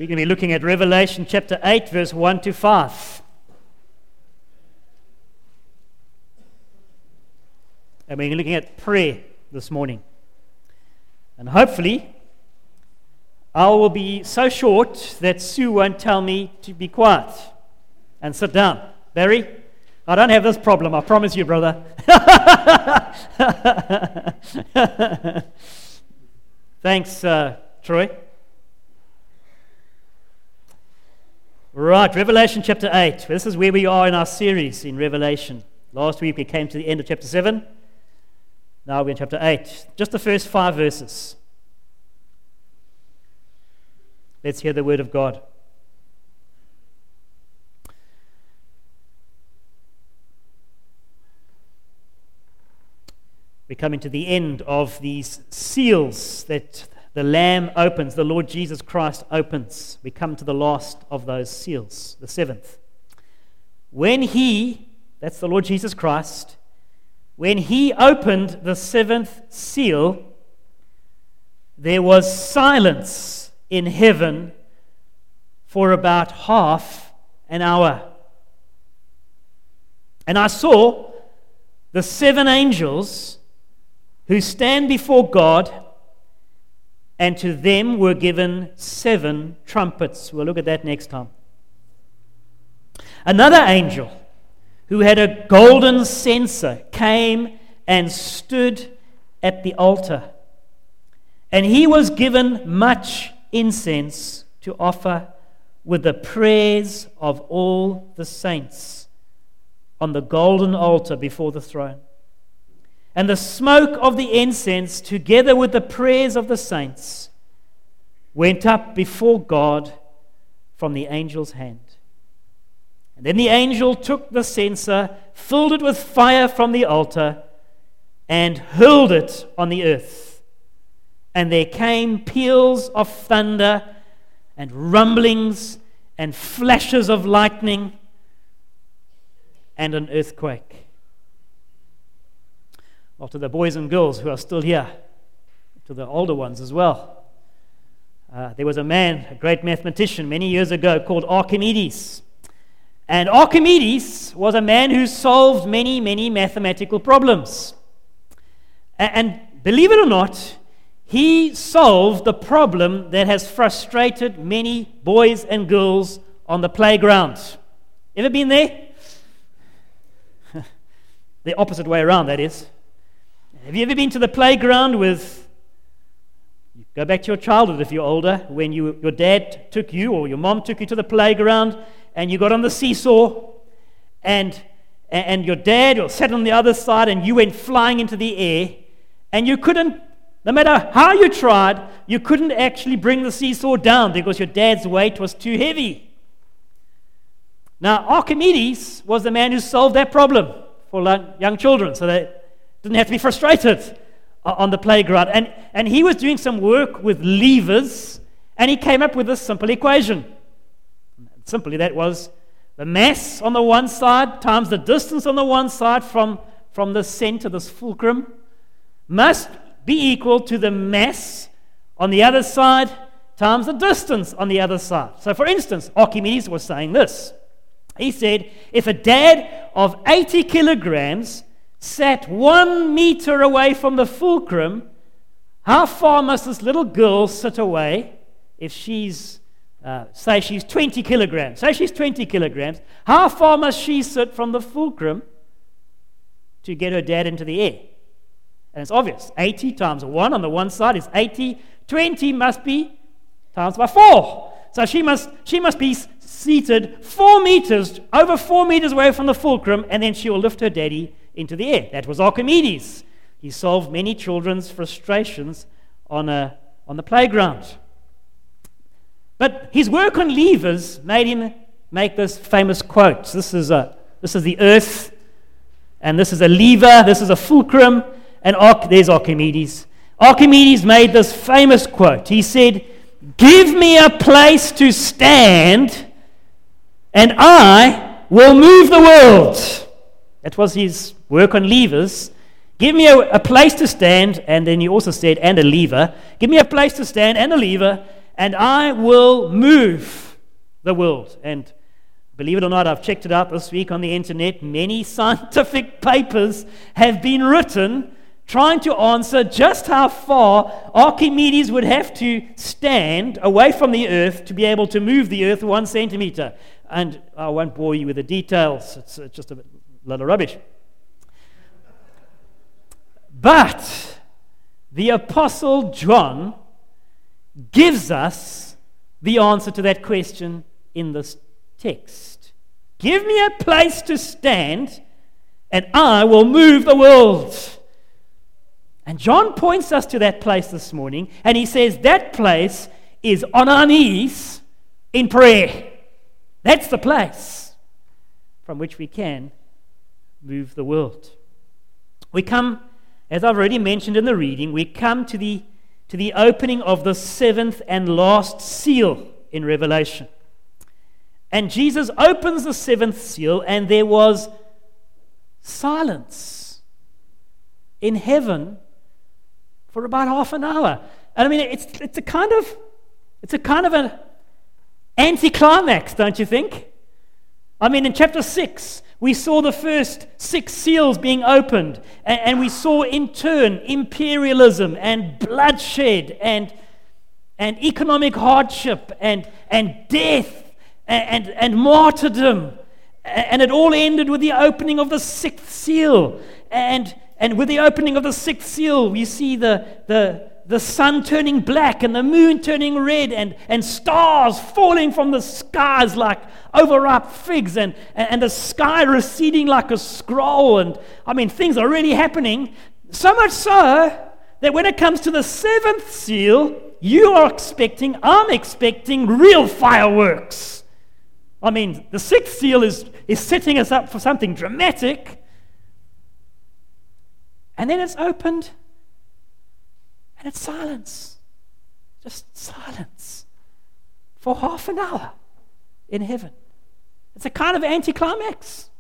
We're going to be looking at Revelation chapter 8, verse 1 to 5. And we're looking at prayer this morning. And hopefully, I will be so short that Sue won't tell me to be quiet and sit down. Barry, I don't have this problem, I promise you, brother. Thanks, Troy. Right, Revelation chapter 8. This is where we are in our series in Revelation. Last week we came to the end of chapter 7. Now we're in chapter 8. Just the first 5 verses. Let's hear the word of God. We're coming to the end of these seals that the Lamb opens, the Lord Jesus Christ opens. We come to the last of those seals, the 7th. When He, that's the Lord Jesus Christ, when He opened the 7th seal, there was silence in heaven for about half an hour. And I saw the 7 angels who stand before God, and to them were given 7 trumpets. We'll look at that next time. Another angel who had a golden censer came and stood at the altar. And he was given much incense to offer with the prayers of all the saints on the golden altar before the throne. And the smoke of the incense, together with the prayers of the saints, went up before God from the angel's hand. And then the angel took the censer, filled it with fire from the altar, and hurled it on the earth. And there came peals of thunder, and rumblings, and flashes of lightning, and an earthquake. To the boys and girls who are still here, to the older ones as well. There was a man, a great mathematician many years ago called Archimedes. And Archimedes was a man who solved many, many mathematical problems. And believe it or not, he solved the problem that has frustrated many boys and girls on the playground. Ever been there? The opposite way around, that is. Have you ever been to the playground with, go back to your childhood if you're older, when your dad took you or your mom took you to the playground and you got on the seesaw and your dad sat on the other side and you went flying into the air and you couldn't, no matter how you tried, you couldn't actually bring the seesaw down because your dad's weight was too heavy. Now, Archimedes was the man who solved that problem for young children, so they didn't have to be frustrated on the playground. And he was doing some work with levers, and he came up with this simple equation. Simply, that was the mass on the one side times the distance on the one side from the center, this fulcrum, must be equal to the mass on the other side times the distance on the other side. So, for instance, Archimedes was saying this. He said, if a dad of 80 kilograms sat 1 meter away from the fulcrum, how far must this little girl sit away if she's, say she's 20 kilograms? Say she's 20 kilograms. How far must she sit from the fulcrum to get her dad into the air? And it's obvious. 80 times 1 on the one side is 80. 20 must be times by 4. So she must be seated 4 meters, over 4 meters away from the fulcrum, and then she will lift her daddy into the air. That was Archimedes. He solved many children's frustrations on the playground. But his work on levers made him make this famous quote. This is the earth, and this is a lever, this is a fulcrum, and there's Archimedes. Archimedes made this famous quote. He said, "Give me a place to stand, and I will move the world." That was his work on levers. Give me a place to stand, and then he also said, and a lever. Give me a place to stand and a lever, I will move the world. And believe it or not, I've checked it out this week on the internet. Many scientific papers have been written trying to answer just how far Archimedes would have to stand away from the earth to be able to move the earth 1 centimeter. And I won't bore you with the details. It's just a lot of rubbish. But the Apostle John gives us the answer to that question in this text. Give me a place to stand, and I will move the world. And John points us to that place this morning, and he says that place is on our knees in prayer. That's the place from which we can move the world. We come, as I've already mentioned in the reading, we come to the opening of the 7th and last seal in Revelation. And Jesus opens the 7th seal, and there was silence in heaven for about half an hour. And I mean, it's a kind of an anticlimax, don't you think? I mean, in chapter 6, we saw the first 6 seals being opened, and we saw in turn imperialism and bloodshed and economic hardship and death and martyrdom, and it all ended with the opening of the 6th seal. And with the opening of the 6th seal, we see the sun turning black and the moon turning red and stars falling from the skies like overripe figs and the sky receding like a scroll. And I mean, things are really happening. So much so that when it comes to the 7th seal, I'm expecting real fireworks. I mean, the 6th seal is setting us up for something dramatic. And then it's opened, and it's silence. Just silence for half an hour in heaven. It's a kind of anticlimax.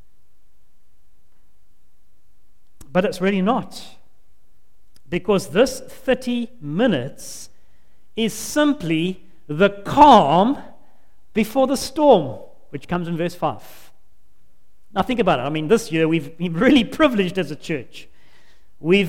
But it's really not. Because this 30 minutes is simply the calm before the storm, which comes in verse 5. Now think about it. I mean, this year we've been really privileged as a church. We've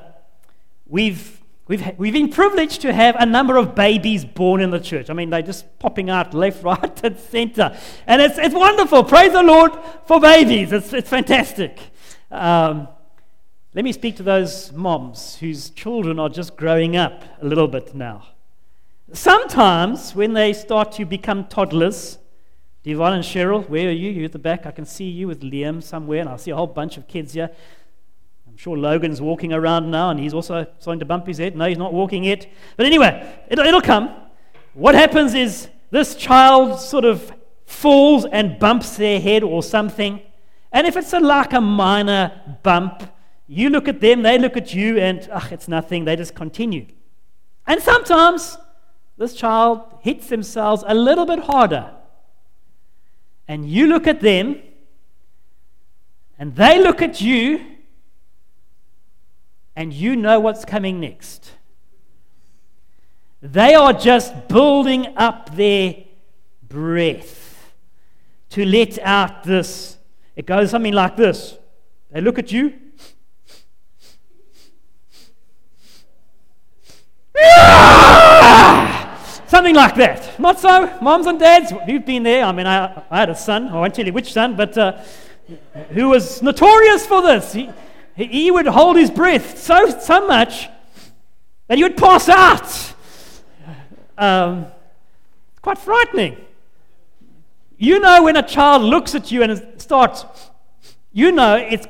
been privileged to have a number of babies born in the church. I mean, they're just popping out left, right, and center. And it's wonderful. Praise the Lord for babies. It's fantastic. Let me speak to those moms whose children are just growing up a little bit now. Sometimes when they start to become toddlers, Devon and Cheryl, where are you? You're at the back. I can see you with Liam somewhere, and I see a whole bunch of kids here. I'm sure Logan's walking around now, and he's also starting to bump his head. No, he's not walking yet. But anyway, it'll come. What happens is this child sort of falls and bumps their head or something. And if it's like a minor bump, you look at them, they look at you, and it's nothing. They just continue. And sometimes this child hits themselves a little bit harder. And you look at them, and they look at you, and you know what's coming next. They are just building up their breath to let out this. It goes something like this. They look at you. Something like that. Not so? Moms and dads, you've been there. I mean, I had a son, I won't tell you which son, but who was notorious for this. He would hold his breath so much that he would pass out. Quite frightening. You know when a child looks at you and starts, you know it's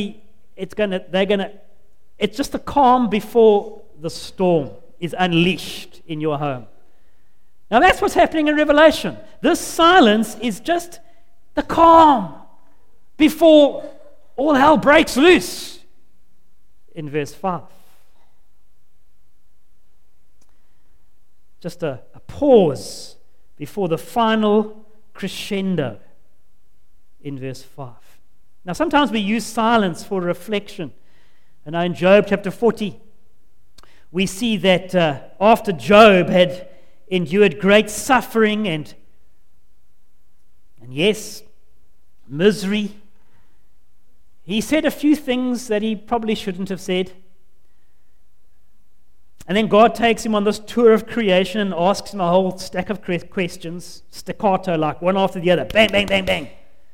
just the calm before the storm is unleashed in your home. Now that's what's happening in Revelation. This silence is just the calm before all hell breaks loose in verse 5. Just a pause before the final crescendo in verse 5. Now sometimes we use silence for reflection. And in Job chapter 40, we see that after Job had endured great suffering and yes, misery. He said a few things that he probably shouldn't have said. And then God takes him on this tour of creation and asks him a whole stack of questions, staccato, like one after the other, bang, bang, bang, bang.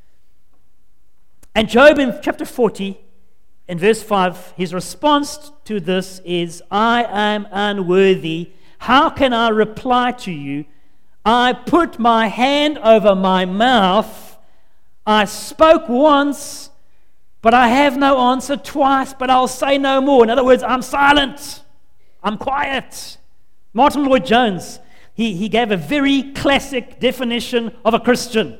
And Job in chapter 40, in verse 5, his response to this is, I am unworthy. How can I reply to you? I put my hand over my mouth. I spoke once, but I have no answer, twice, but I'll say no more. In other words, I'm silent. I'm quiet. Martin Lloyd-Jones, he gave a very classic definition of a Christian.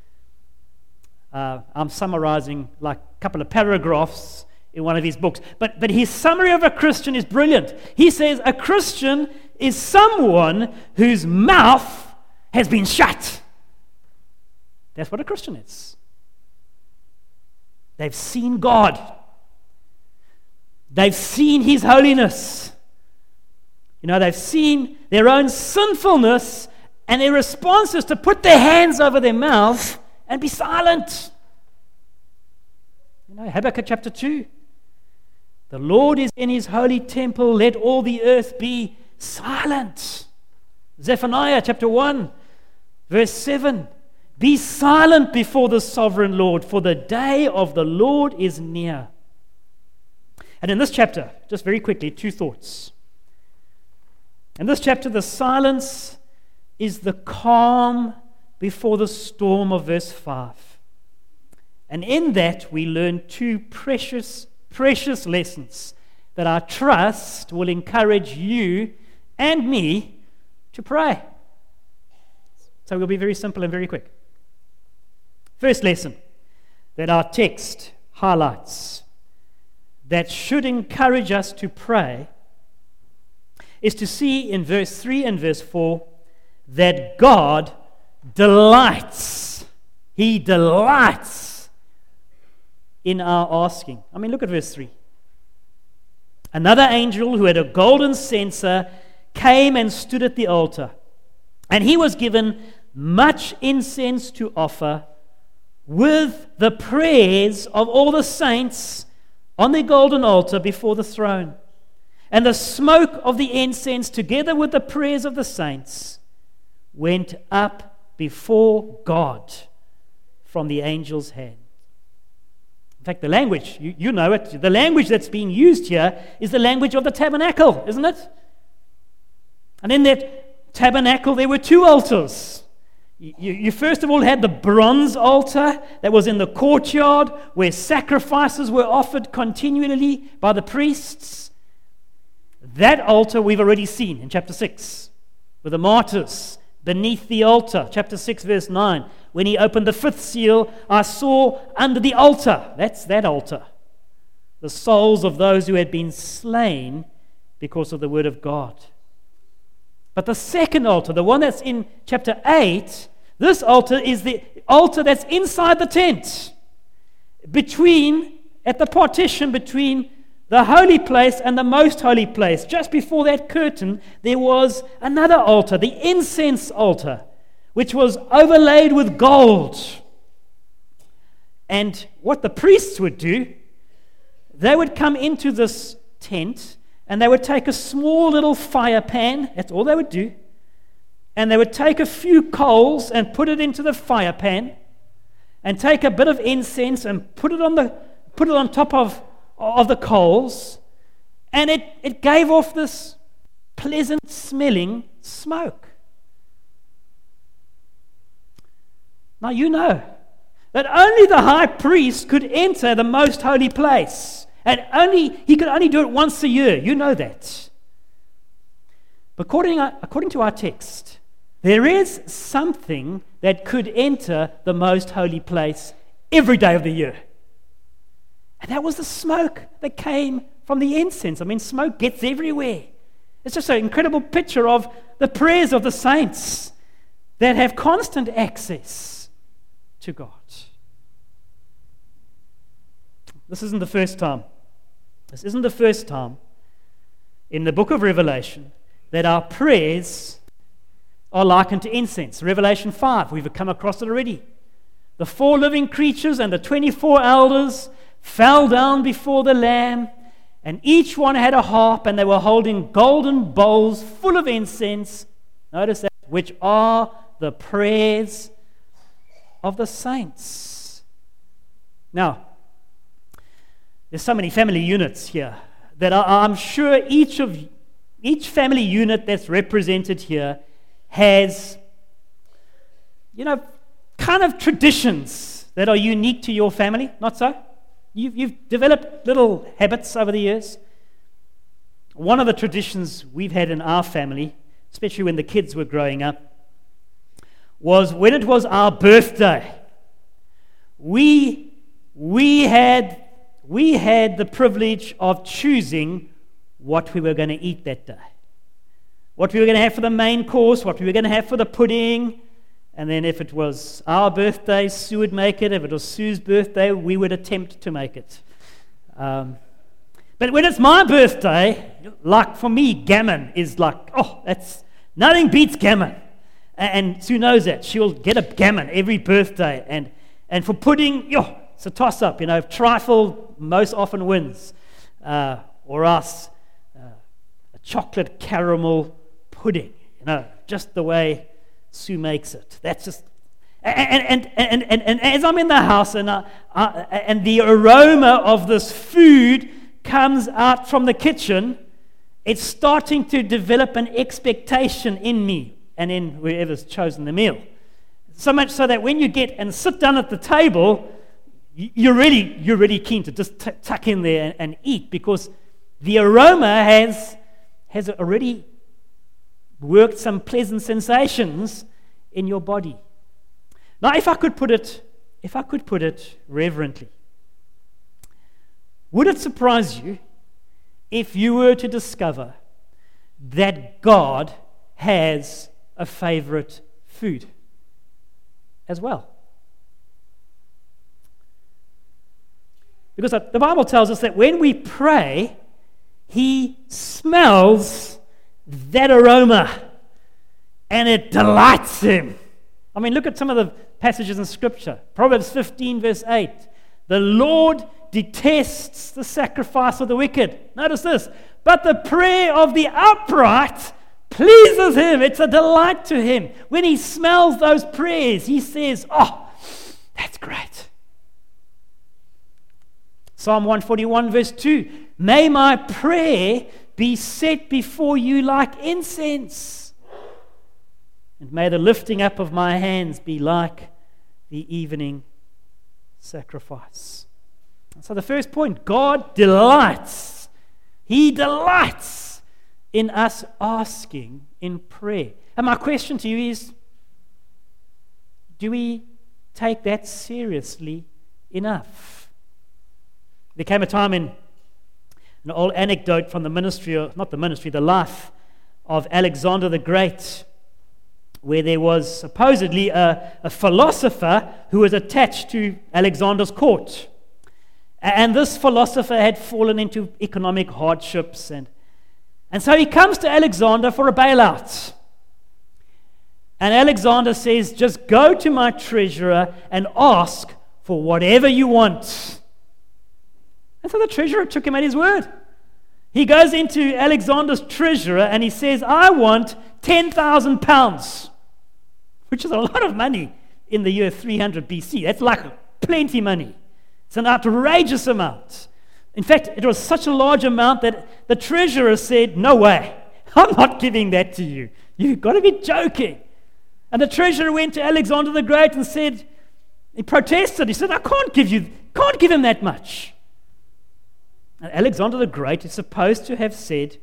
I'm summarizing like a couple of paragraphs in one of his books. But his summary of a Christian is brilliant. He says, a Christian is someone whose mouth has been shut. That's what a Christian is. They've seen God. They've seen His holiness. They've seen their own sinfulness, and their response is to put their hands over their mouth and be silent. Habakkuk chapter 2. The Lord is in His holy temple. Let all the earth be silent. Zephaniah chapter 1. Verse 7, be silent before the sovereign Lord, for the day of the Lord is near. And in this chapter, just very quickly, two thoughts. In this chapter, the silence is the calm before the storm of verse 5. And in that, we learn two precious, precious lessons that I trust will encourage you and me to pray. So we'll be very simple and very quick. First lesson that our text highlights that should encourage us to pray is to see in verse 3 and verse 4 that God delights. He delights in our asking. Look at verse 3. Another angel who had a golden censer came and stood at the altar. And he was given much incense to offer with the prayers of all the saints on the golden altar before the throne. And the smoke of the incense, together with the prayers of the saints, went up before God from the angel's hand. In fact, the language, you know it, the language that's being used here is the language of the tabernacle, isn't it? And in that tabernacle, there were two altars. You first of all had the bronze altar that was in the courtyard where sacrifices were offered continually by the priests. That altar we've already seen in chapter 6 with the martyrs beneath the altar. Chapter 6 verse 9. When he opened the fifth seal, I saw under the altar, that's that altar, the souls of those who had been slain because of the word of God. But the second altar, the one that's in chapter 8, this altar is the altar that's inside the tent, at the partition between the holy place and the most holy place. Just before that curtain, there was another altar, the incense altar, which was overlaid with gold. And what the priests would do, they would come into this tent and they would take a small little fire pan, that's all they would do, and they would take a few coals and put it into the fire pan, and take a bit of incense and put it on top of the coals, and it gave off this pleasant smelling smoke. Now you know that only the high priest could enter the most holy place, and he could only do it once a year. You know that. But according to our text, there is something that could enter the most holy place every day of the year. And that was the smoke that came from the incense. Smoke gets everywhere. It's just an incredible picture of the prayers of the saints that have constant access to God. This isn't the first time. This isn't the first time in the book of Revelation that our prayers are likened to incense. Revelation 5, we've come across it already. The 4 living creatures and the 24 elders fell down before the Lamb, and each one had a harp, and they were holding golden bowls full of incense. Notice that, which are the prayers of the saints. Now, there's so many family units here that I'm sure each family unit that's represented here has, kind of traditions that are unique to your family. Not so? You've developed little habits over the years. One of the traditions we've had in our family, especially when the kids were growing up, was when it was our birthday, we had the privilege of choosing what we were going to eat that day. What we were going to have for the main course, what we were going to have for the pudding, and then if it was our birthday, Sue would make it. If it was Sue's birthday, we would attempt to make it. But when it's my birthday, like for me, gammon is like, nothing beats gammon. And Sue knows that. She'll get a gammon every birthday. And for pudding, it's a toss-up. Trifle most often wins. Or else a chocolate caramel pudding. Just the way Sue makes it. That's just, and as I'm in the house and the aroma of this food comes out from the kitchen, it's starting to develop an expectation in me and in whoever's chosen the meal. So much so that when you get and sit down at the table, you're really keen to just tuck in there and eat, because the aroma has already worked some pleasant sensations in your body. Now, if I could put it reverently, would it surprise you if you were to discover that God has a favorite food as well? Because the Bible tells us that when we pray, He smells that aroma and it delights Him. I mean, look at some of the passages in Scripture. Proverbs 15 verse 8. The Lord detests the sacrifice of the wicked. Notice this. But the prayer of the upright pleases Him. It's a delight to Him. When He smells those prayers, He says, that's great. Psalm 141 verse 2. May my prayer be set before you like incense, and may the lifting up of my hands be like the evening sacrifice. So the first point, God delights. He delights in us asking in prayer. And my question to you is, do we take that seriously enough? There came a time in an old anecdote from the life of Alexander the Great, where there was supposedly a philosopher who was attached to Alexander's court. And this philosopher had fallen into economic hardships, and so he comes to Alexander for a bailout. And Alexander says, just go to my treasurer and ask for whatever you want. And so the treasurer took him at his word. He goes into Alexander's treasurer and he says, I want 10,000 pounds, which is a lot of money in the year 300 BC. That's like plenty money. It's an outrageous amount. In fact, it was such a large amount that the treasurer said, no way, I'm not giving that to you. You've got to be joking. And the treasurer went to Alexander the Great and said, he protested. He said, I can't give him that much. And Alexander the Great is supposed to have said,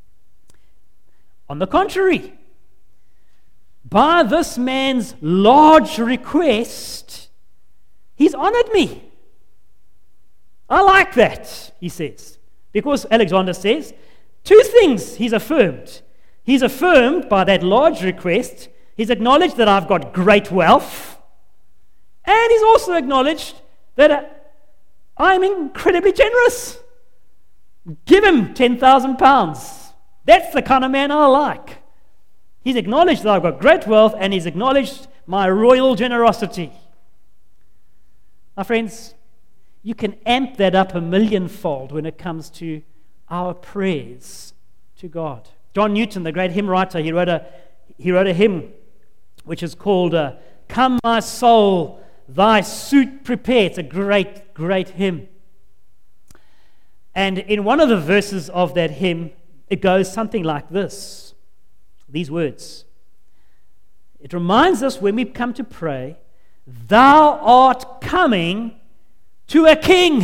on the contrary, by this man's large request, he's honored me. I like that, he says. Because Alexander says, two things he's affirmed. He's affirmed by that large request, he's acknowledged that I've got great wealth, and he's also acknowledged that I'm incredibly generous. Give him 10,000 pounds. That's the kind of man I like. He's acknowledged that I've got great wealth, and he's acknowledged my royal generosity. My friends, you can amp that up 1,000,000-fold when it comes to our prayers to God. John Newton, the great hymn writer, he wrote a hymn which is called "Come, My Soul, Thy Suit Prepare." It's a great, great hymn. And in one of the verses of that hymn, it goes something like this. These words. It reminds us when we come to pray, "Thou art coming to a king.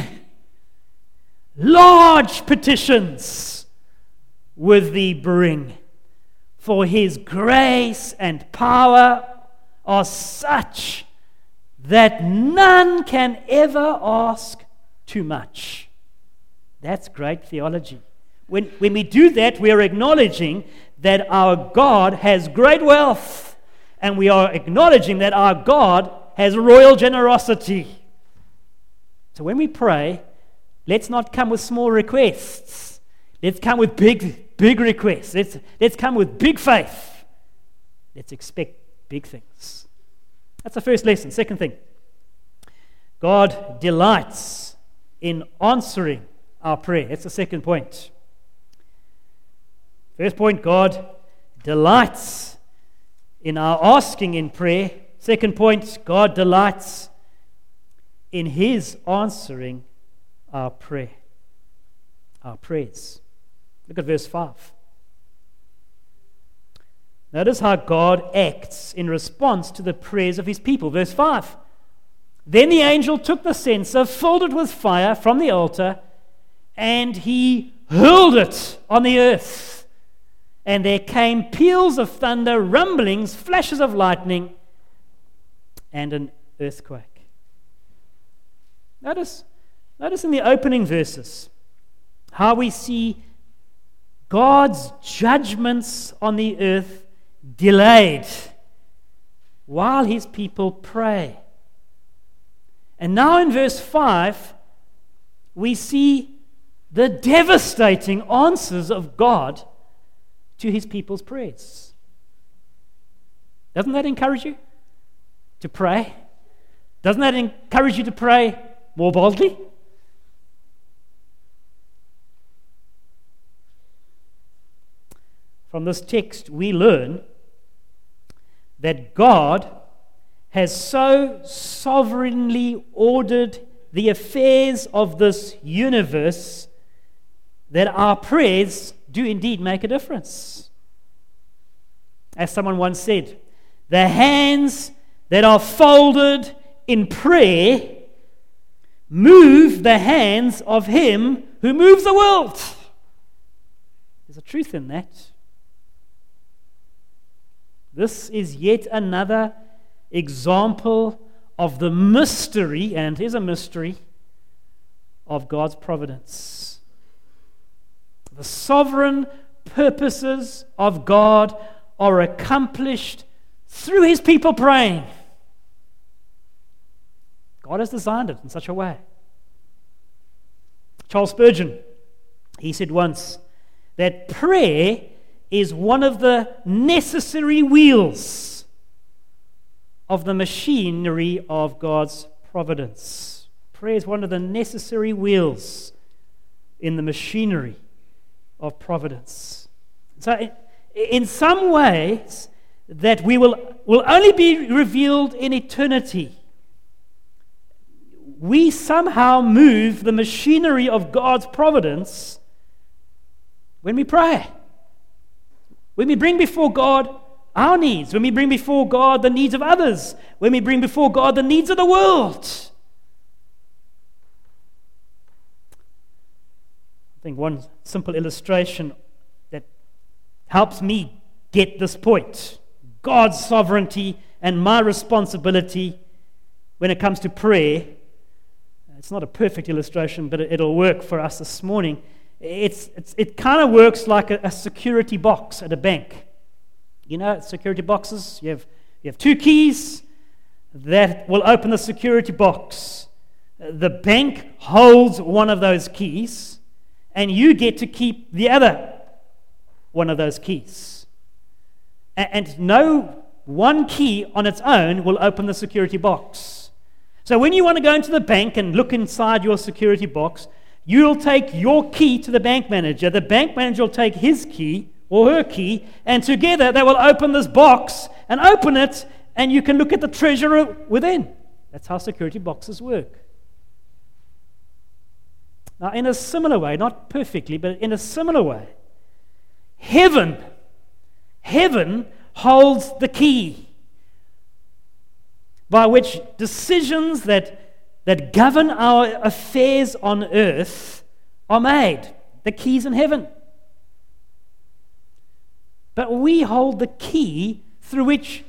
Large petitions with thee bring, for his grace and power are such that none can ever ask too much." That's great theology. When we do that, we are acknowledging that our God has great wealth, and we are acknowledging that our God has royal generosity. So when we pray, let's not come with small requests. Let's come with big requests. Let's come with big faith. Let's expect big things. That's the first lesson. Second thing, God delights in answering our prayer. That's the second point. First point, God delights in our asking in prayer. Second point, God delights in His answering our prayer, our prayers. Look at verse 5. Notice how God acts in response to the prayers of His people. Verse 5. Then the angel took the censer, filled it with fire from the altar, and he hurled it on the earth. And there came peals of thunder, rumblings, flashes of lightning, and an earthquake. Notice in the opening verses how we see God's judgments on the earth delayed while His people pray. And now in verse 5, we see the devastating answers of God to His people's prayers. Doesn't that encourage you to pray? Doesn't that encourage you to pray more boldly? From this text, we learn that God has so sovereignly ordered the affairs of this universe that our prayers do indeed make a difference. As someone once said, the hands that are folded in prayer move the hands of Him who moves the world. There's a truth in that. This is yet another example of the mystery, and it is a mystery, of God's providence. The sovereign purposes of God are accomplished through His people praying. God has designed it in such a way. Charles Spurgeon, he said once that prayer is one of the necessary wheels of the machinery of God's providence. Prayer is one of the necessary wheels in the machinery of providence. So in some ways that will only be revealed in eternity, we somehow move the machinery of God's providence when we pray. When we bring before God our needs, when we bring before God the needs of others, when we bring before God the needs of the world. I think one simple illustration that helps me get this point, God's sovereignty and my responsibility when it comes to prayer. It's not a perfect illustration, but it'll work for us this morning. It kind of works like a security box at a bank. You know, security boxes, you have two keys that will open the security box. The bank holds one of those keys, and you get to keep the other one of those keys. And no one key on its own will open the security box. So when you want to go into the bank and look inside your security box, you'll take your key to the bank manager. The bank manager will take his key or her key, and together they will open this box and open it, and you can look at the treasure within. That's how security boxes work. Now, in a similar way, not perfectly, but in a similar way, heaven holds the key by which decisions that govern our affairs on earth are made. The key's in heaven. But we hold the key through which